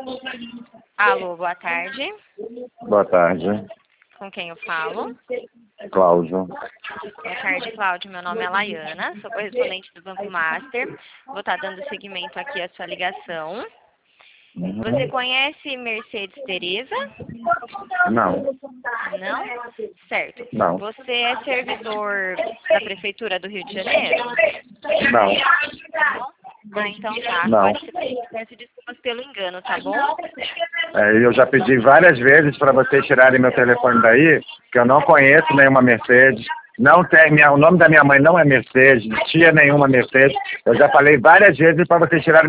Alô, boa tarde. Boa tarde, Com quem eu falo? Cláudio. Boa tarde, Cláudio. Meu nome é Laiana, sou correspondente do Banco Master. Vou estar dando seguimento aqui à sua ligação. Você conhece Mercedes Teresa? Não, Não? Certo. não, Você é servidor da Prefeitura do Rio de Janeiro? não, Ah, então tá. não. Peço desculpas pelo engano, tá bom? Eu já pedi várias vezes para vocês tirarem meu telefone daí, que eu não conheço nenhuma Mercedes. Não tem, o nome da minha mãe não é Mercedes, tia nenhuma Mercedes. Eu já falei várias vezes para vocês tirarem